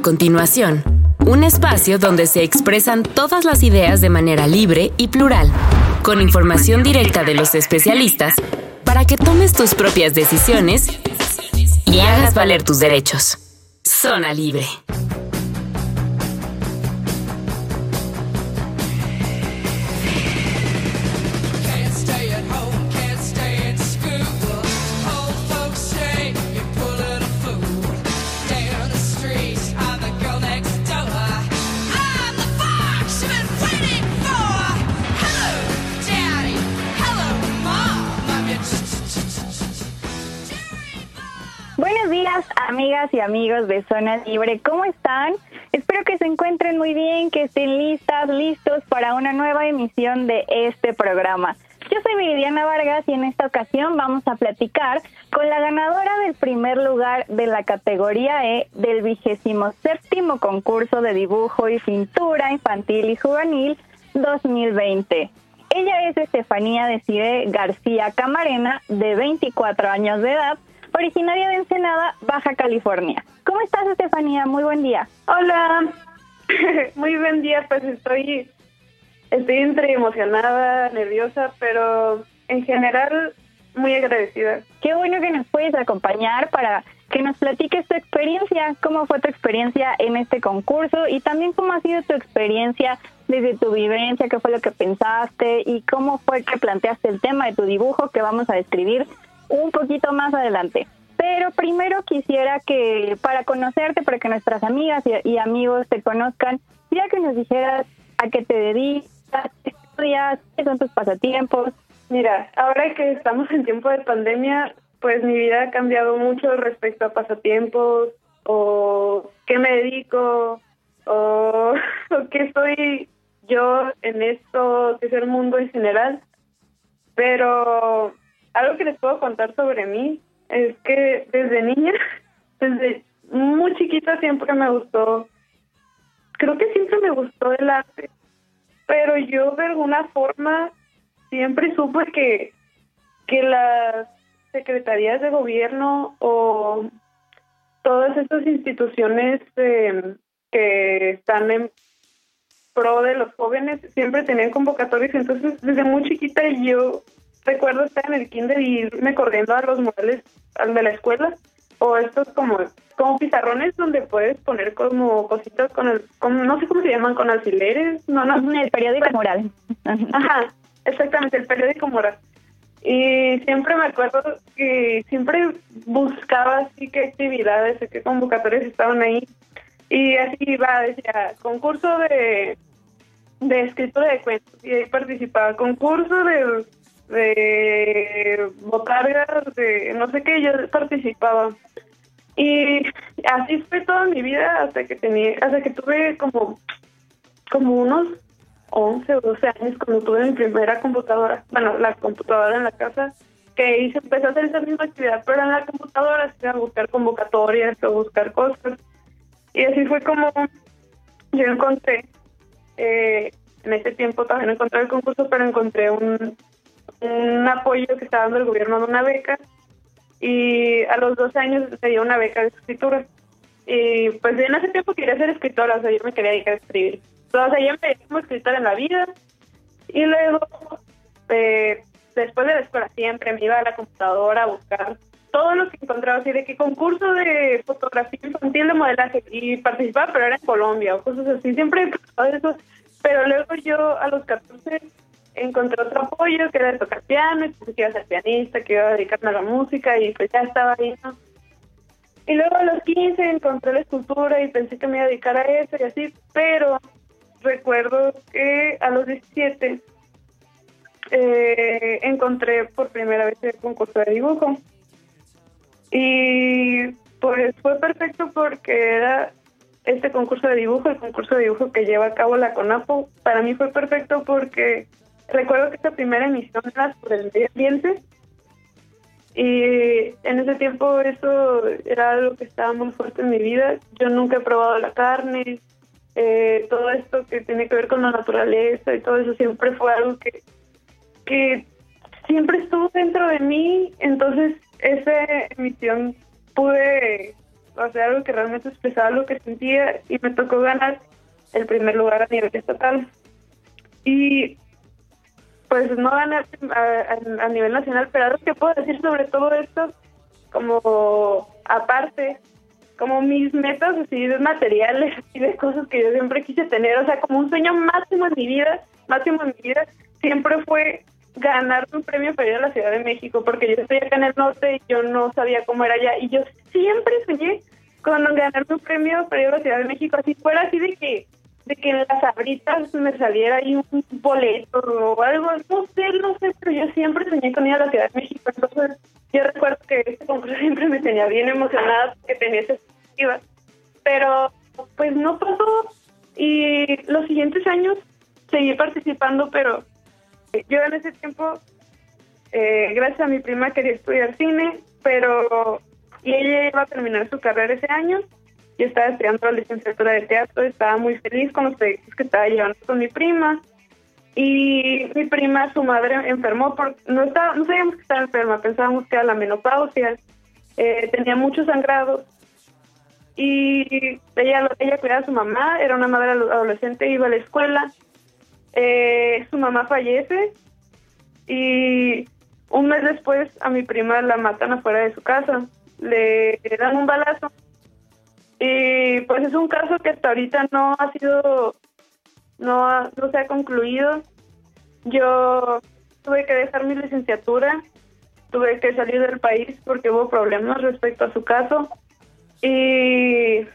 continuación, un espacio donde se expresan todas las ideas de manera libre y plural, con información directa de los especialistas para que tomes tus propias decisiones y hagas valer tus derechos. Zona Libre. Buenos días, amigas y amigos de Zona Libre, ¿cómo están? Espero que se encuentren muy bien, que estén listos para una nueva emisión de este programa. Yo soy Viridiana Vargas y en esta ocasión vamos a platicar con la ganadora del primer lugar de la categoría E del 27º concurso de dibujo y pintura infantil y juvenil 2020. Ella es Estefanía Desiree García Camarena, de 24 años de edad, originaria de Ensenada, Baja California. ¿Cómo estás, Estefanía? Muy buen día. Hola, muy buen día. Pues estoy entre emocionada, nerviosa, pero en general muy agradecida. Qué bueno que nos puedes acompañar para que nos platiques tu experiencia. ¿Cómo fue tu experiencia en este concurso? Y también cómo ha sido tu experiencia desde tu vivencia, qué fue lo que pensaste y cómo fue que planteaste el tema de tu dibujo que vamos a describir un poquito más adelante. Pero primero quisiera que, para conocerte, para que nuestras amigas y amigos te conozcan, quisiera que nos dijeras a qué te dedicas, qué estudias, qué son tus pasatiempos. Mira, ahora que estamos en tiempo de pandemia, pues mi vida ha cambiado mucho respecto a pasatiempos, o qué me dedico, o qué soy yo en esto, que es el mundo en general. Pero algo que les puedo contar sobre mí es que desde niña, desde muy chiquita siempre me gustó, creo que siempre me gustó el arte, pero yo de alguna forma siempre supe que las secretarías de gobierno o todas estas instituciones que están en pro de los jóvenes siempre tenían convocatorias. Entonces desde muy chiquita yo recuerdo estar en el kinder y irme corriendo a los murales de la escuela, o estos como pizarrones donde puedes poner como cositas no sé cómo se llaman, con alfileres, no, el periódico mural. Ajá, exactamente, el periódico mural. Y siempre me acuerdo que siempre buscaba así qué actividades, qué convocatorias estaban ahí, y así iba, decía, concurso de escritura de cuentos, y ahí participaba, concurso de botargas, de no sé qué, yo participaba. Y así fue toda mi vida hasta que tuve como unos 11 o 12 años, cuando tuve mi primera computadora, bueno, la computadora en la casa, que empecé a hacer esa misma actividad, pero en la computadora, a buscar convocatorias o buscar cosas. Y así fue como yo encontré, en ese tiempo también encontré el concurso, pero encontré un apoyo que estaba dando el gobierno de una beca, y a los 12 años me dio una beca de escritura. Y pues en ese tiempo quería ser escritora, o sea, yo me quería dedicar a escribir. Entonces yo empecé como escritora en la vida, y luego después de la escuela siempre me iba a la computadora a buscar todo lo que encontraba, así de que concurso de fotografía infantil, de modelaje, y participaba, pero era en Colombia o cosas así, siempre pasaba eso. Pero luego yo a los 14 encontré otro apoyo, que era de tocar piano, y pensé que iba a ser pianista, que iba a dedicarme a la música, y pues ya estaba ahí, ¿no? Y luego a los 15 encontré la escultura y pensé que me iba a dedicar a eso y así, pero recuerdo que a los 17 encontré por primera vez el concurso de dibujo. Y pues fue perfecto porque era este concurso de dibujo, el concurso de dibujo que lleva a cabo la CONAPO. Para mí fue perfecto porque recuerdo que esta primera emisión era sobre el medio ambiente, y en ese tiempo eso era algo que estaba muy fuerte en mi vida. Yo nunca he probado la carne, todo esto que tiene que ver con la naturaleza y todo eso siempre fue algo que siempre estuvo dentro de mí. Entonces esa emisión pude hacer algo que realmente expresaba lo que sentía, y me tocó ganar el primer lugar a nivel estatal. Y pues no ganar a nivel nacional, pero algo que puedo decir sobre todo esto, como aparte, como mis metas así de materiales y de cosas que yo siempre quise tener, o sea, como un sueño máximo en mi vida, siempre fue ganarme un premio para ir a la Ciudad de México, porque yo estoy acá en el norte y yo no sabía cómo era allá, y yo siempre soñé con ganarme un premio para ir a la Ciudad de México, así fuera así de que en las Sabritas me saliera ahí un boleto o algo, no sé, pero yo siempre soñé con ir a la Ciudad de México. Entonces yo recuerdo que este concurso siempre me tenía bien emocionada porque tenía esa expectativa, pero pues no pasó, y los siguientes años seguí participando, pero yo en ese tiempo, gracias a mi prima, quería estudiar cine, y ella iba a terminar su carrera ese año. Yo estaba estudiando la licenciatura de teatro, estaba muy feliz con los proyectos que estaba llevando con mi prima. Y mi prima, su madre, enfermó, no sabíamos que estaba enferma, pensábamos que era la menopausia, tenía muchos sangrados. Y ella cuidaba a su mamá, era una madre adolescente, iba a la escuela. Su mamá fallece y un mes después a mi prima la matan afuera de su casa, le dan un balazo. Y pues es un caso que hasta ahorita no se ha concluido. Yo tuve que dejar mi licenciatura, tuve que salir del país porque hubo problemas respecto a su caso, y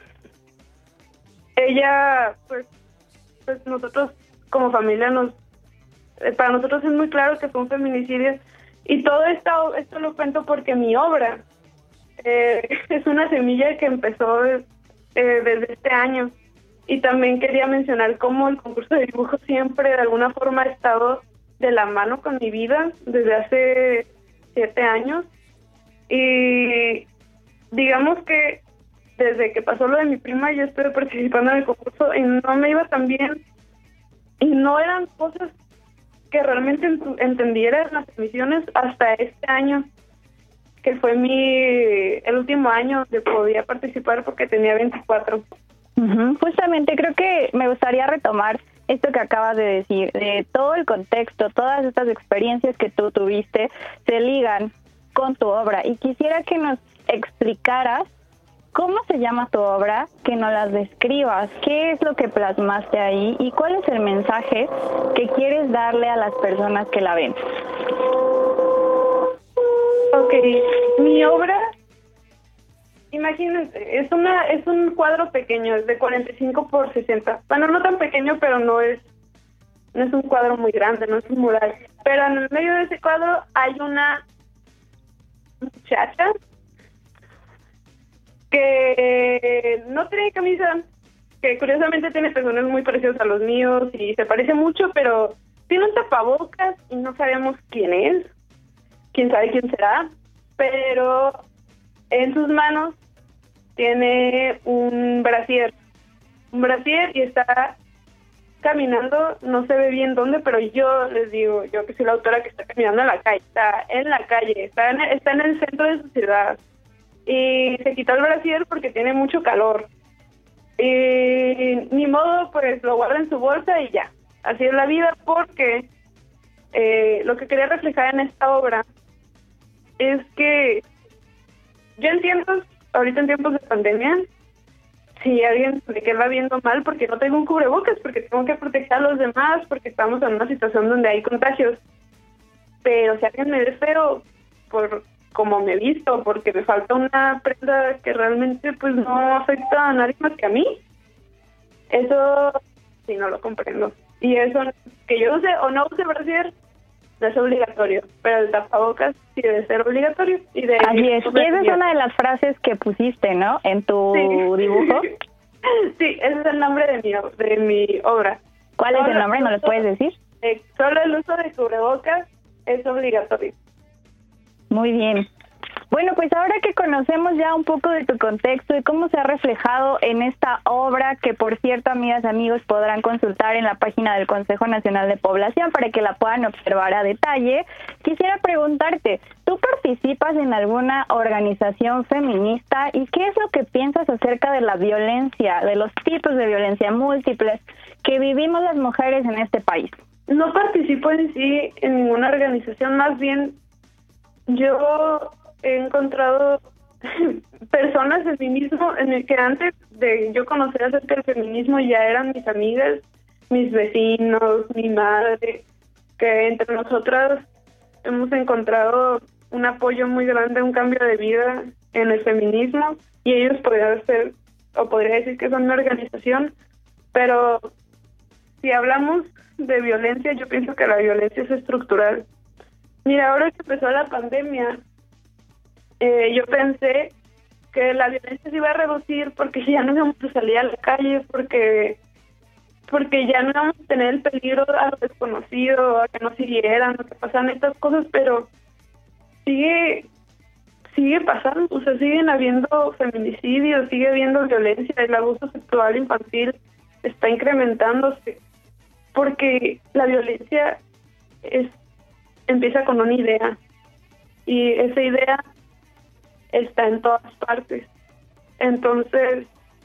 ella, pues nosotros como familia para nosotros es muy claro que fue un feminicidio, y todo esto lo cuento porque mi obra es una semilla que empezó desde este año. Y también quería mencionar cómo el concurso de dibujo siempre de alguna forma ha estado de la mano con mi vida desde hace 7 años. Y digamos que desde que pasó lo de mi prima yo estuve participando en el concurso y no me iba tan bien, y no eran cosas que realmente entendiera en las emisiones hasta este año, que fue el último año de podía participar porque tenía 24. Justamente creo que me gustaría retomar esto que acabas de decir, de todo el contexto, todas estas experiencias que tú tuviste se ligan con tu obra, y quisiera que nos explicaras cómo se llama tu obra, que nos las describas, qué es lo que plasmaste ahí y cuál es el mensaje que quieres darle a las personas que la ven. Ok, mi obra, imagínense, es un cuadro pequeño, es de 45 por 60. Bueno, no tan pequeño, pero no es un cuadro muy grande, no es un mural. Pero en el medio de ese cuadro hay una muchacha que no tiene camisa, que curiosamente tiene pezones muy parecidos a los míos y se parece mucho, pero tiene un tapabocas y no sabemos quién es. Quién sabe quién será, pero en sus manos tiene un brasier y está caminando, no se ve bien dónde, pero yo les digo, yo que soy la autora, que está caminando en la calle, está en el centro de su ciudad, y se quitó el brasier porque tiene mucho calor, y ni modo, pues lo guarda en su bolsa y ya, así es la vida, porque lo que quería reflejar en esta obra es que yo entiendo, ahorita en tiempos de pandemia, si alguien me queda viendo mal porque no tengo un cubrebocas, porque tengo que proteger a los demás, porque estamos en una situación donde hay contagios. Pero si alguien me ve feo por cómo me he visto, porque me falta una prenda que realmente pues no afecta a nadie más que a mí, eso sí no lo comprendo. Y eso, que yo use o no use brasier, no es obligatorio, pero el tapabocas sí debe ser obligatorio. Así es, y esa es una de las frases que pusiste, ¿no?, en tu dibujo. Sí, ese es el nombre de mi obra. ¿Cuál es el nombre? ¿No lo puedes decir? Solo el uso de cubrebocas es obligatorio. Muy bien. Bueno, pues ahora que conocemos ya un poco de tu contexto y cómo se ha reflejado en esta obra, que por cierto, amigas y amigos, podrán consultar en la página del Consejo Nacional de Población para que la puedan observar a detalle, quisiera preguntarte, ¿tú participas en alguna organización feminista y qué es lo que piensas acerca de la violencia, de los tipos de violencia múltiples que vivimos las mujeres en este país? No participo en sí en ninguna organización, más bien yo he encontrado personas en mí mismo en el que antes de yo conocer acerca del feminismo ya eran mis amigas, mis vecinos, mi madre, que entre nosotras hemos encontrado un apoyo muy grande, un cambio de vida en el feminismo, y ellos podrían ser, o podría decir que son una organización, pero si hablamos de violencia, yo pienso que la violencia es estructural. Mira, ahora que empezó la pandemia, yo pensé que la violencia se iba a reducir porque ya no íbamos a salir a la calle, porque ya no íbamos a tener el peligro a lo desconocido, a que nos hirieran, a que pasaran estas cosas, pero sigue pasando, o sea, siguen habiendo feminicidios, sigue habiendo violencia, el abuso sexual infantil está incrementándose, porque la violencia empieza con una idea, y esa idea está en todas partes. Entonces,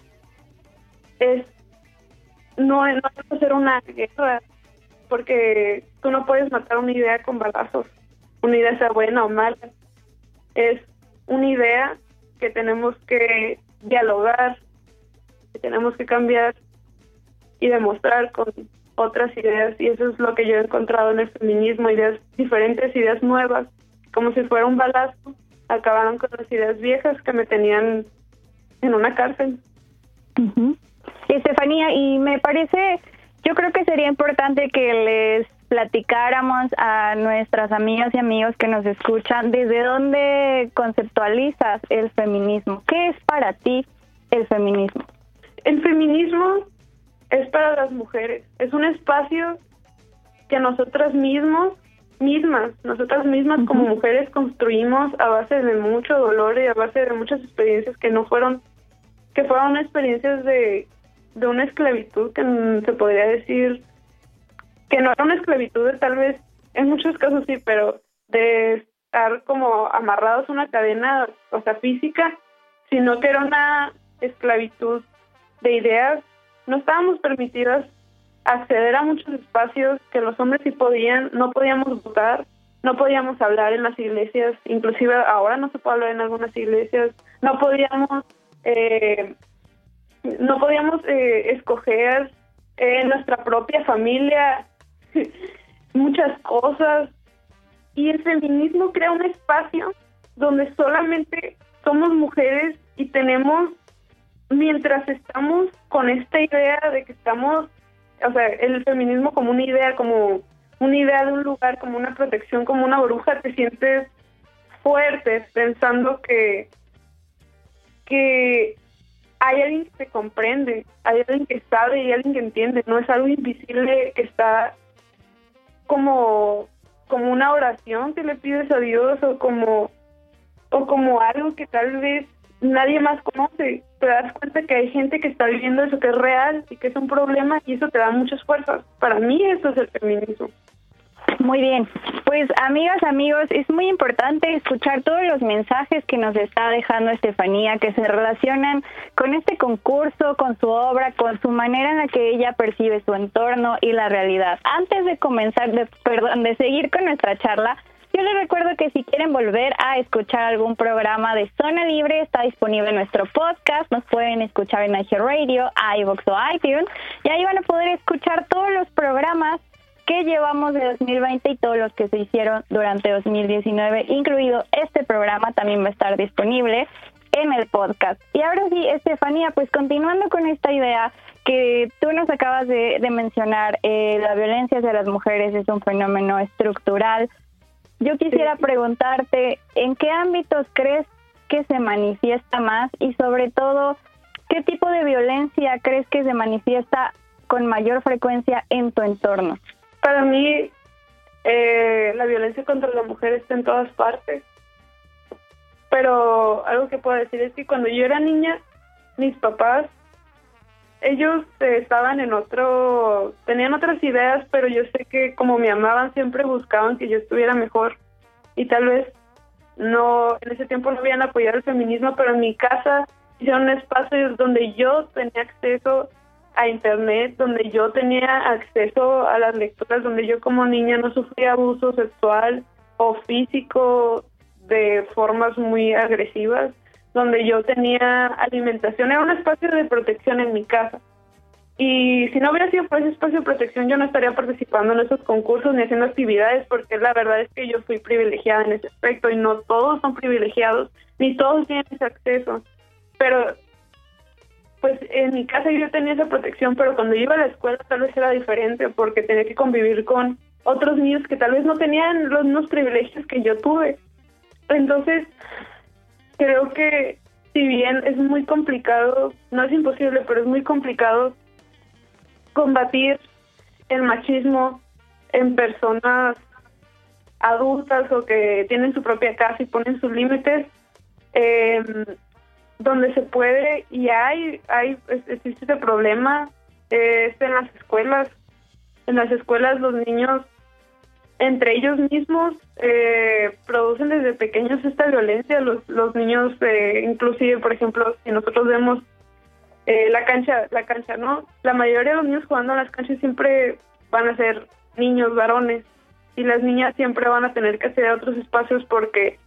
no es hacer una guerra, porque tú no puedes matar una idea con balazos, una idea sea buena o mala. Es una idea que tenemos que dialogar, que tenemos que cambiar y demostrar con otras ideas, y eso es lo que yo he encontrado en el feminismo, ideas diferentes, ideas nuevas, como si fuera un balazo, acabaron con las ideas viejas que me tenían en una cárcel. Uh-huh. Estefanía, y me parece, yo creo que sería importante que les platicáramos a nuestras amigas y amigos que nos escuchan desde dónde conceptualizas el feminismo. ¿Qué es para ti el feminismo? El feminismo es para las mujeres, es un espacio que nosotras mismas como mujeres construimos a base de mucho dolor y a base de muchas experiencias que fueron experiencias de una esclavitud que se podría decir que no era una esclavitud, tal vez en muchos casos sí, pero de estar como amarrados a una cadena, o sea, física, sino que era una esclavitud de ideas. No estábamos permitidas acceder a muchos espacios que los hombres sí podían, no podíamos votar, no podíamos hablar en las iglesias, inclusive ahora no se puede hablar en algunas iglesias, no podíamos escoger nuestra propia familia, muchas cosas, y el feminismo crea un espacio donde solamente somos mujeres y tenemos, mientras estamos con esta idea de que estamos, o sea, el feminismo como una idea de un lugar, como una protección, como una bruja, te sientes fuerte pensando que hay alguien que te comprende, hay alguien que sabe y alguien que entiende, no es algo invisible que está como una oración que le pides a Dios o como algo que tal vez nadie más conoce. Te das cuenta que hay gente que está viviendo eso, que es real y que es un problema, y eso te da muchas fuerzas. Para mí eso es el feminismo. Muy bien, pues amigas, amigos, es muy importante escuchar todos los mensajes que nos está dejando Estefanía, que se relacionan con este concurso, con su obra, con su manera en la que ella percibe su entorno y la realidad. Antes de comenzar, de seguir con nuestra charla, yo les recuerdo que si quieren volver a escuchar algún programa de Zona Libre, está disponible en nuestro podcast. Nos pueden escuchar en iHeartRadio, iVoox o iTunes, y ahí van a poder escuchar todos los programas que llevamos de 2020 y todos los que se hicieron durante 2019, incluido este programa, también va a estar disponible en el podcast. Y ahora sí, Estefanía, pues continuando con esta idea que tú nos acabas de mencionar, la violencia hacia las mujeres es un fenómeno estructural. Yo quisiera preguntarte, ¿en qué ámbitos crees que se manifiesta más? Y sobre todo, ¿qué tipo de violencia crees que se manifiesta con mayor frecuencia en tu entorno? Para mí, la violencia contra la mujer está en todas partes. Pero algo que puedo decir es que cuando yo era niña, mis papás, ellos tenían otras ideas, pero yo sé que como me amaban, siempre buscaban que yo estuviera mejor. Y tal vez en ese tiempo no habían apoyado el feminismo, pero en mi casa hicieron espacios donde yo tenía acceso a internet, donde yo tenía acceso a las lecturas, donde yo como niña no sufría abuso sexual o físico de formas muy agresivas, donde yo tenía alimentación. Era un espacio de protección en mi casa. Y si no hubiera sido por ese espacio de protección, yo no estaría participando en esos concursos ni haciendo actividades, porque la verdad es que yo fui privilegiada en ese aspecto y no todos son privilegiados, ni todos tienen ese acceso. Pero pues en mi casa yo tenía esa protección, pero cuando iba a la escuela tal vez era diferente, porque tenía que convivir con otros niños que tal vez no tenían los mismos privilegios que yo tuve. Entonces, creo que si bien es muy complicado, no es imposible, pero es muy complicado combatir el machismo en personas adultas o que tienen su propia casa y ponen sus límites, donde se puede y existe este problema, es en las escuelas. En las escuelas los niños, entre ellos mismos, producen desde pequeños esta violencia. Los niños, inclusive, por ejemplo, si nosotros vemos la cancha, ¿no? La mayoría de los niños jugando en las canchas siempre van a ser niños varones, y las niñas siempre van a tener que acceder a otros espacios porque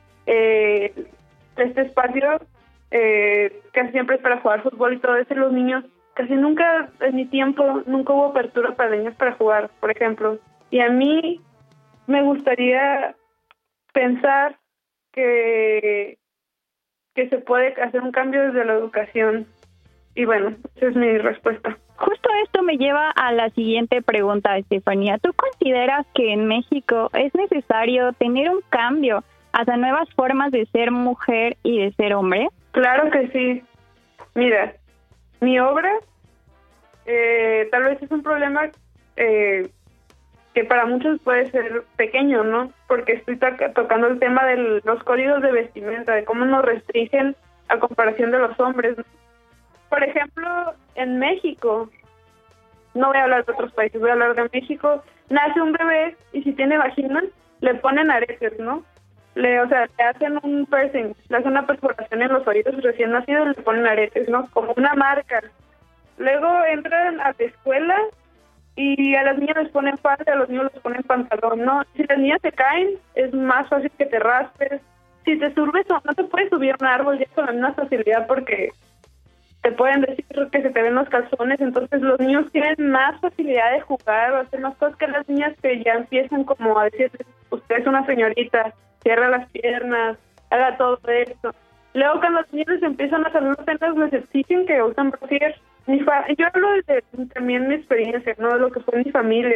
este espacio casi siempre es para jugar fútbol y todo eso. Los niños casi nunca, en mi tiempo, nunca hubo apertura para niños para jugar, por ejemplo. Y a mí me gustaría pensar que se puede hacer un cambio desde la educación. Y bueno, esa es mi respuesta. Justo esto me lleva a la siguiente pregunta, Estefanía. ¿Tú consideras que en México es necesario tener un cambio hacia nuevas formas de ser mujer y de ser hombre? Claro que sí. Mira, mi obra tal vez es un problema que para muchos puede ser pequeño, ¿no? Porque estoy tocando el tema de los códigos de vestimenta, de cómo nos restringen a comparación de los hombres, ¿no? Por ejemplo, en México, no voy a hablar de otros países, voy a hablar de México, nace un bebé y si tiene vagina, le ponen aretes, ¿no? Le hacen un piercing, le hacen una perforación en los oídos recién nacidos y le ponen aretes, ¿no? Como una marca. Luego entran a la escuela y a las niñas les ponen falda, a los niños les ponen pantalón, ¿no? Si las niñas se caen, es más fácil que te raspes. Si te subes o no te puedes subir a un árbol ya con la misma facilidad porque te pueden decir que se te ven los calzones. Entonces los niños tienen más facilidad de jugar o hacer más cosas que las niñas, que ya empiezan como a decir, usted es una señorita, cierra las piernas, haga todo eso. Luego cuando los niños empiezan a salir los senos, les exigen que usen brasier. Yo hablo también mi experiencia, ¿no? De lo que fue mi familia.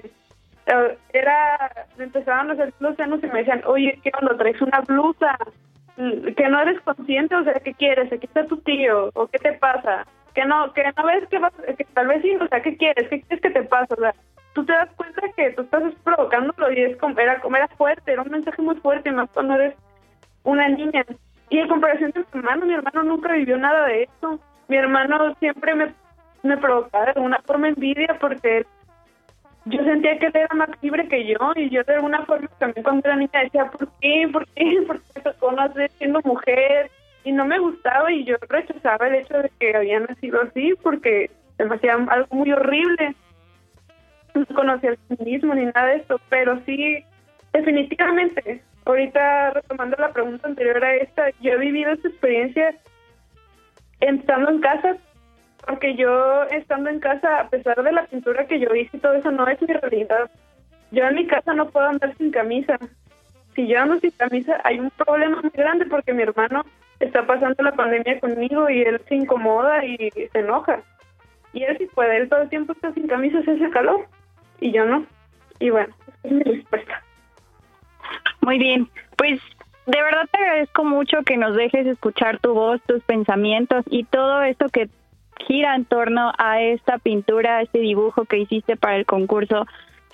Me empezaban a hacer los senos y me decían, oye, ¿qué onda? ¿Traes una blusa? Que no eres consciente, o sea, ¿qué quieres? Aquí está tu tío, o ¿qué te pasa? Que no ves que tal vez sí, o sea, ¿qué quieres? ¿Qué quieres que te pasa? O sea, tú te das cuenta que tú estás provocándolo y era fuerte, era un mensaje muy fuerte, y más cuando eres una niña. Y en comparación de mi hermano nunca vivió nada de eso. Mi hermano siempre me provocaba de alguna forma envidia porque yo sentía que él era más libre que yo, y yo de alguna forma también cuando era niña decía, ¿por qué me tocó nacer siendo mujer? Y no me gustaba, y yo rechazaba el hecho de que había nacido así porque se me hacía algo muy horrible. No conocía el feminismo ni nada de esto, pero sí, definitivamente, ahorita retomando la pregunta anterior a esta, yo he vivido esta experiencia estando en casa, porque yo estando en casa, a pesar de la pintura que yo hice y todo eso, no es mi realidad. Yo en mi casa no puedo andar sin camisa. Si yo ando sin camisa, hay un problema muy grande porque mi hermano está pasando la pandemia conmigo y él se incomoda y se enoja. Y él sí puede, él todo el tiempo está sin camisa, se hace calor, y yo no. Y bueno, esa es mi respuesta. Muy bien, pues de verdad te agradezco mucho que nos dejes escuchar tu voz, tus pensamientos y todo esto que gira en torno a esta pintura, este dibujo que hiciste para el concurso,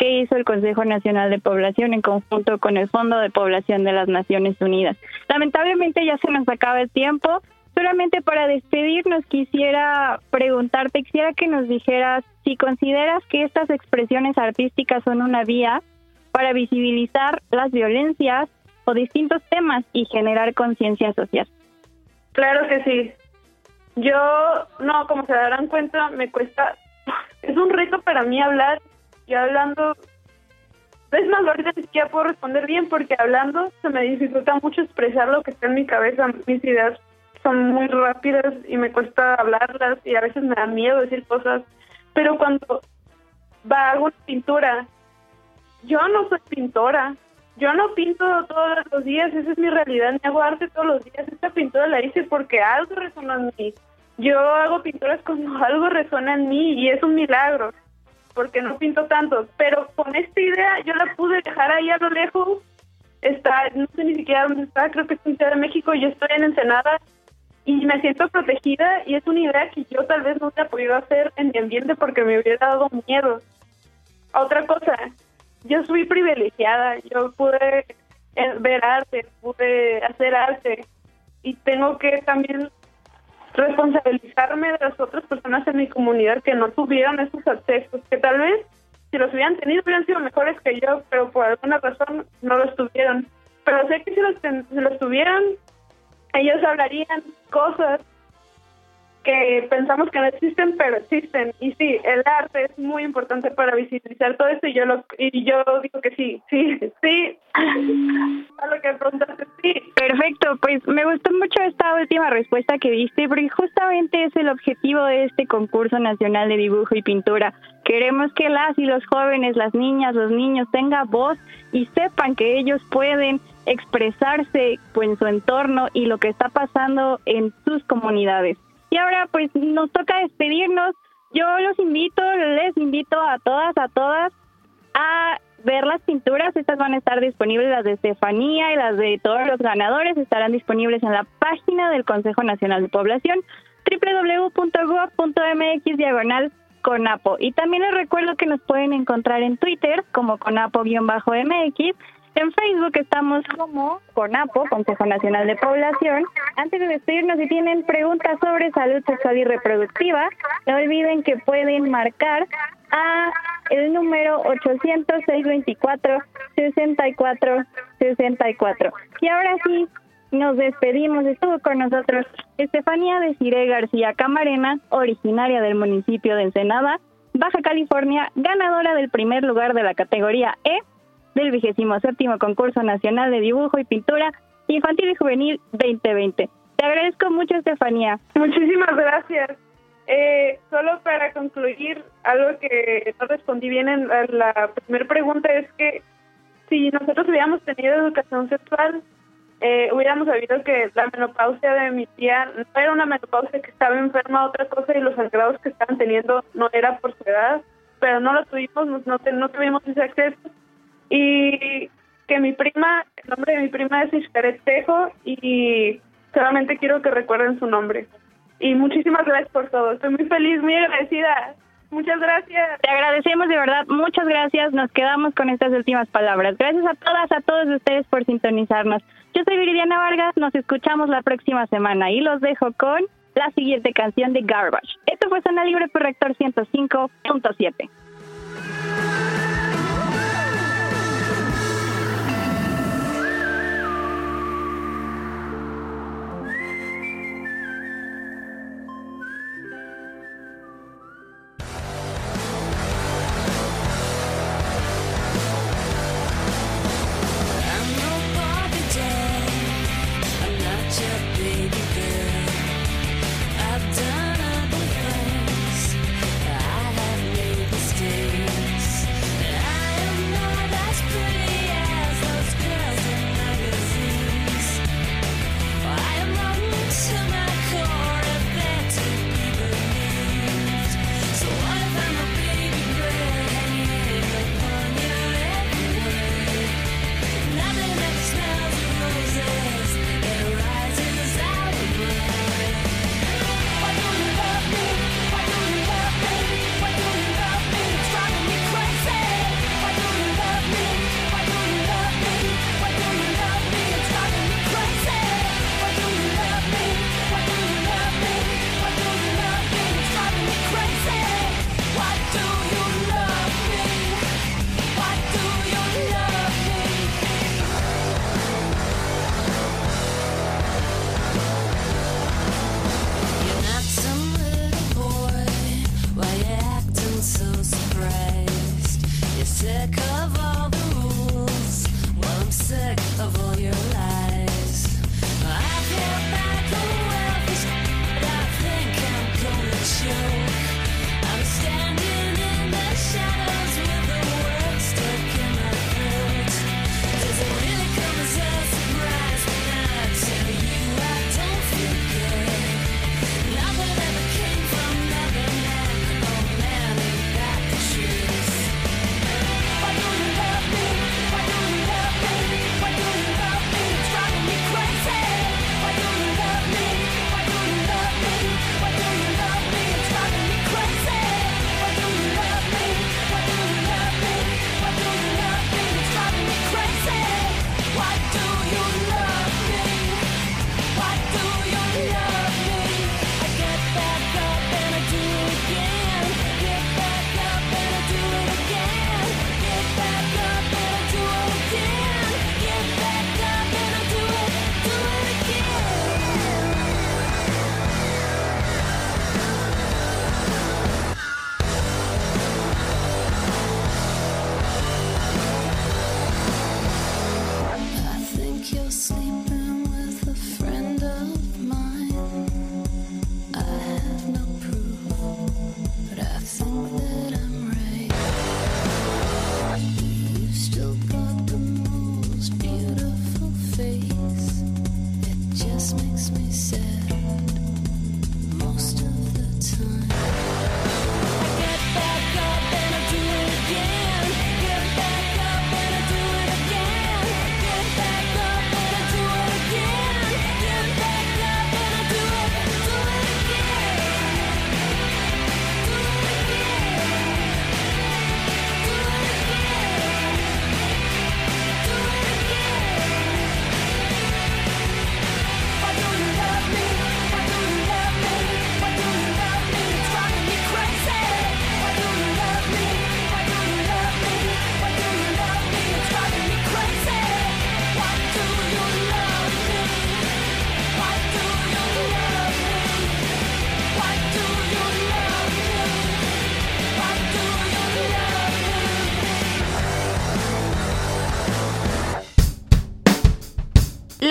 que hizo el Consejo Nacional de Población en conjunto con el Fondo de Población de las Naciones Unidas. Lamentablemente ya se nos acaba el tiempo. Solamente para despedirnos quisiera que nos dijeras si consideras que estas expresiones artísticas son una vía para visibilizar las violencias o distintos temas y generar conciencia social. Claro que sí. Yo, no, como se darán cuenta, me cuesta, es un reto para mí hablar, y hablando, es más, ahorita ni siquiera puedo responder bien porque hablando se me dificulta mucho expresar lo que está en mi cabeza, mis ideas son muy rápidas y me cuesta hablarlas y a veces me da miedo decir cosas, pero cuando hago una pintura, yo no soy pintora, yo no pinto todos los días, esa es mi realidad, ni hago arte todos los días, esta pintura la hice porque algo resonó en mí, yo hago pinturas cuando algo resuena en mí y es un milagro, porque no pinto tanto, pero con esta idea yo la pude dejar ahí a lo lejos, no sé ni siquiera dónde está, creo que es en Ciudad de México, yo estoy en Ensenada, y me siento protegida y es una idea que yo tal vez no hubiera podido hacer en mi ambiente porque me hubiera dado miedo. Otra cosa, yo soy privilegiada, yo pude ver arte, pude hacer arte y tengo que también responsabilizarme de las otras personas en mi comunidad que no tuvieron esos accesos, que tal vez si los hubieran tenido hubieran sido mejores que yo, pero por alguna razón no los tuvieron. Pero sé que si los tuvieran, ellos hablarían cosas que pensamos que no existen, pero existen. Y sí, el arte es muy importante para visibilizar todo esto y yo digo que sí. A lo que preguntaste, sí. Perfecto, pues me gustó mucho esta última respuesta que diste, porque justamente es el objetivo de este concurso nacional de dibujo y pintura. Queremos que las y los jóvenes, las niñas, los niños tengan voz y sepan que ellos pueden expresarse en su entorno y lo que está pasando en sus comunidades. Y ahora pues nos toca despedirnos. Yo les invito a todas a ver las pinturas. Estas van a estar disponibles, las de Estefanía y las de todos los ganadores estarán disponibles en la página del Consejo Nacional de Población, www.gov.mx/CONAPO. Y también les recuerdo que nos pueden encontrar en Twitter como CONAPO-MX. En Facebook estamos como CONAPO, Consejo Nacional de Población. Antes de despedirnos, si tienen preguntas sobre salud sexual y reproductiva, no olviden que pueden marcar a el número 800-624-6464. Y ahora sí, nos despedimos. Estuvo con nosotros Estefanía Desiree García Camarena, originaria del municipio de Ensenada, Baja California, ganadora del primer lugar de la categoría E del 27º Concurso Nacional de Dibujo y Pintura Infantil y Juvenil 2020. Te agradezco mucho, Estefanía. Muchísimas gracias. Solo para concluir, algo que no respondí bien en la primera pregunta es que si nosotros hubiéramos tenido educación sexual, hubiéramos sabido que la menopausia de mi tía no era una menopausia que estaba enferma, otra cosa, y los sangrados que estaban teniendo no era por su edad, pero no lo tuvimos, no tuvimos ese acceso. Y que el nombre de mi prima es Iscaret Tejo y solamente quiero que recuerden su nombre. Y muchísimas gracias por todo. Estoy muy feliz, muy agradecida. Muchas gracias. Te agradecemos de verdad. Muchas gracias. Nos quedamos con estas últimas palabras. Gracias a todos ustedes por sintonizarnos. Yo soy Viridiana Vargas. Nos escuchamos la próxima semana y los dejo con la siguiente canción de Garbage. Esto fue Zona Libre por Reactor 105.7. I've done other things. I have made mistakes.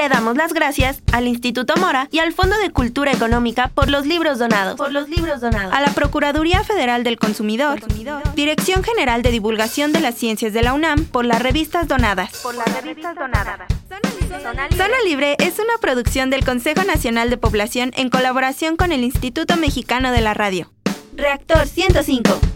damos las gracias al Instituto Mora y al Fondo de Cultura Económica por los libros donados. A la Procuraduría Federal del Consumidor, Dirección General de Divulgación de las Ciencias de la UNAM por las revistas donadas. Zona Libre es una producción del Consejo Nacional de Población en colaboración con el Instituto Mexicano de la Radio. Reactor 105.